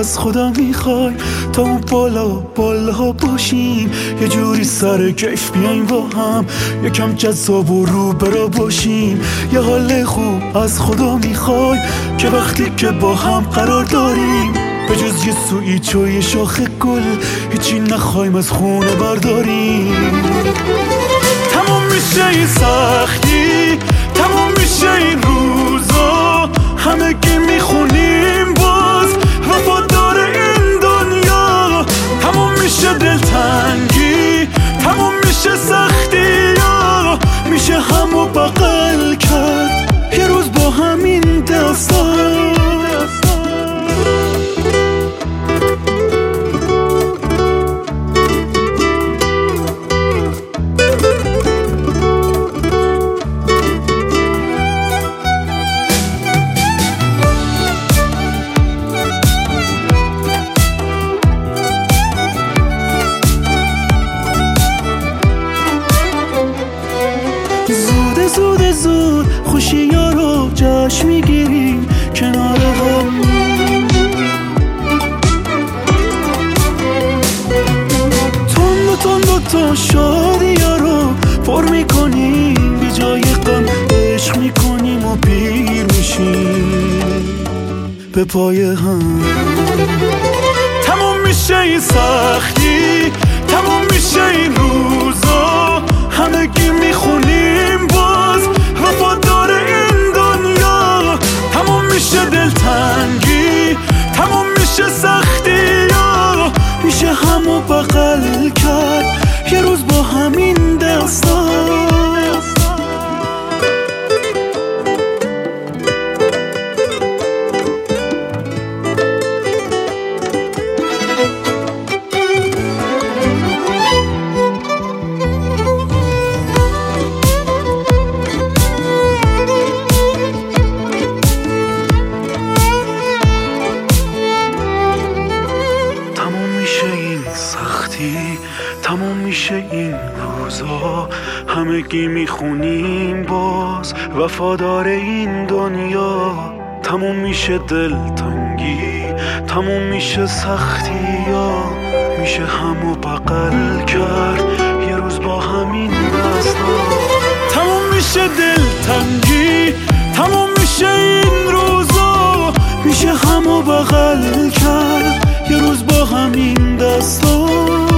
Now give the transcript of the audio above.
از خدا میخوای تا اون بالا باشیم، یه جوری سر کیف بیایم با هم، یکم جذاب و رو برا باشیم. یه حال خوب از خدا میخوای که وقتی که با هم قرار داریم، به جز یه سویچ و یه شاخه گل هیچی نخوایم از خونه برداریم. تموم میشه این سختی، تموم میشه این روزا، همگی میخونیم باز وفادار این دنیا. تموم میشه دلتنگی، تموم میشه سختی ها، میشه همو بغل کرد یه روز با همین دستا. زود خوشی‌ها رو جشن میگیریم کنار هم، تند شادی‌ها رو پر میکنیم، بی جای غم عشق میکنیم و پیر میشیم به پای هم. تموم میشه این سختی، تموم میشه این روزا، همگی میخونیم باز وفادار این دنیا. تموم میشه دلتنگی، تموم میشه سختی ها، میشه همو بغل کرد یه روز با همین دستا. تموم میشه این روزا، همگی میخونیم باز وفادار این دنیا. تموم میشه دلتنگی، تموم میشه سختی ها، میشه همو بغل کرد یه روز با همین دستا. تموم میشه دلتنگی، تموم میشه این روزا، میشه همو بغل کرد یه روز با همین دستا.